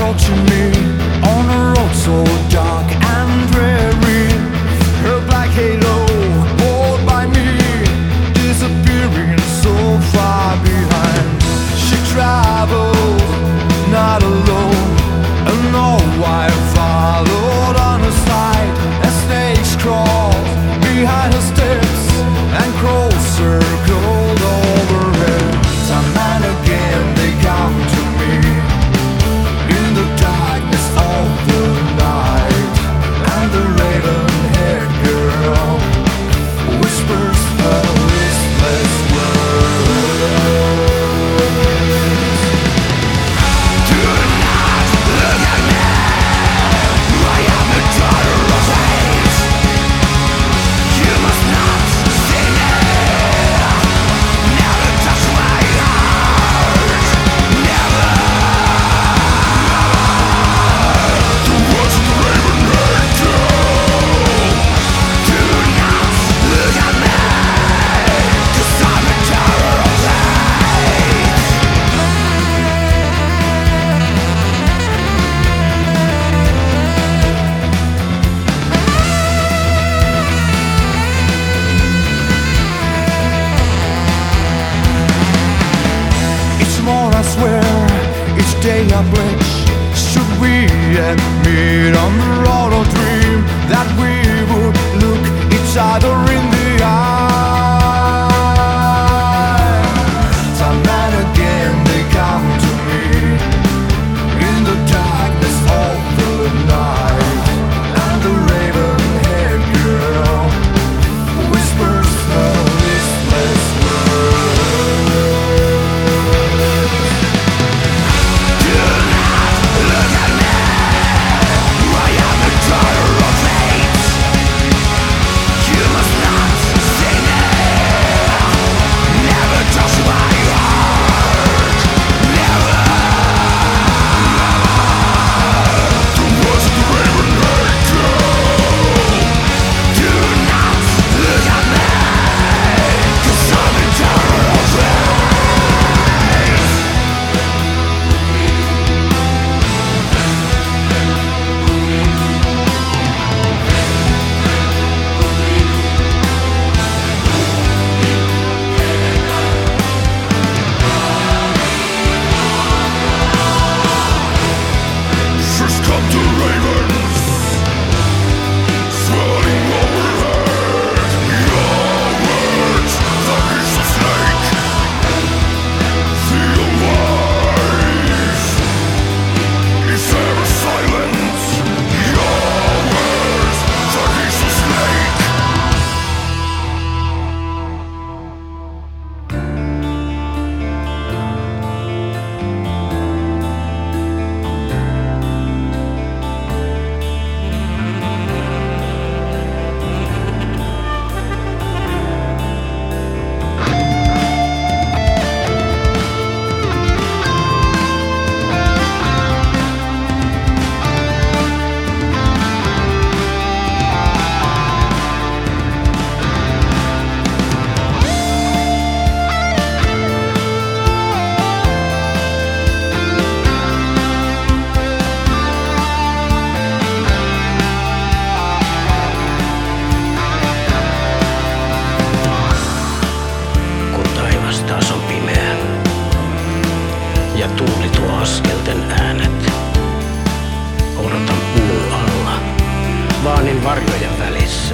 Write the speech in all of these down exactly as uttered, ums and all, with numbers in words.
approaching me on a road so dark and dreary. Her black halo pulled by me, disappearing so far behind. She traveled not alone, and no, I followed on her side as snakes crawled behind her steps and crows circled overhead. Time and again they come to me in the darkness of the night, and the raven-haired girl whispers her listless words. Do not look at me, I am the daughter of hate. You must not see me, never touch my heart, never. The words of the raven-haired girl. Do not look at me, 'cause I'm the daughter of hate. Each more I swear, each day I pledge. Should we yet meet on the road or dream that we would look each other in the eye? Time and again they come to me in the darkness of the night, and the raven-haired girl whispers her listless words. Do not look at me, I am the daughter of hate. You must not see me, never touch my heart, never. The words of the raven-haired girl. Do not look at me, 'cause I'm the daughter of hate. First come the ravens, swirling overhead. Your words, the hiss of snake. Feel wise, is ever silent. Your words, the hiss of snake. Kun taivas taas on pimeä ja tuuli tuo askelten äänet, odotan puun alla, vaanin varjojen välissä.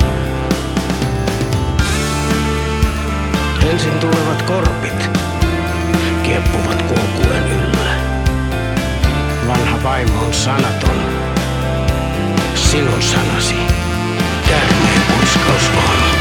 Ensin tulevat korpit, kieppuvat kulkuen yllä. Vanha vaimo on sanaton, sinun sanasi käärmeen purskaus on.